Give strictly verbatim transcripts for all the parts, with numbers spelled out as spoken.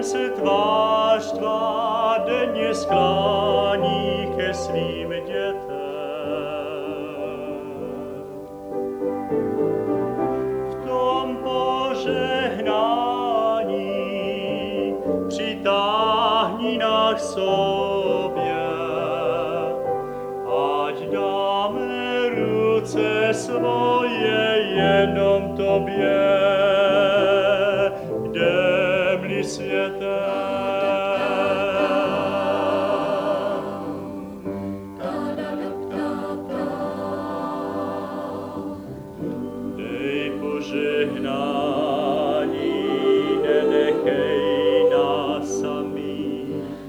něm se tvář tvá denně sklání ke svým dětem. V tom požehnání přitáhni nás k sobě, ať dáme ruce svoje jenom tobě, jdem-li světem. Dej požehnání, nenechej nás samý.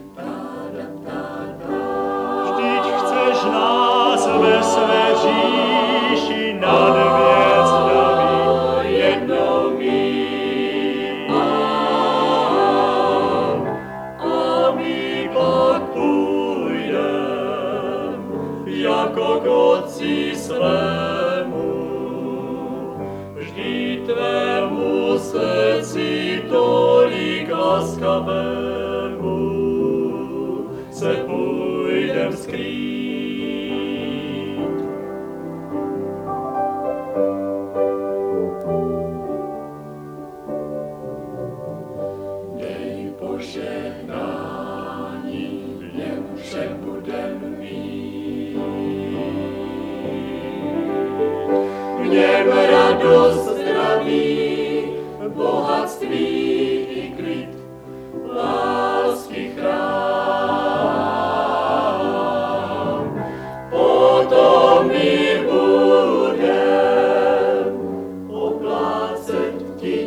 Vždyť chceš nás ve své říši nad hvězdami jednou mít. A my pak půjdem jako k Otci svému, vždy tvému srdci tolik laskavému se půjdem skrýt. Dej požehnání, v něm vše budem mít. V něm radost, zdraví, bohatství i klid, lásky chrám. Potom my budem oplácet ti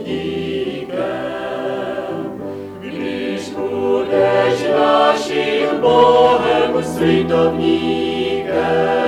díkem, když budeš naším Bohem slitovníkem.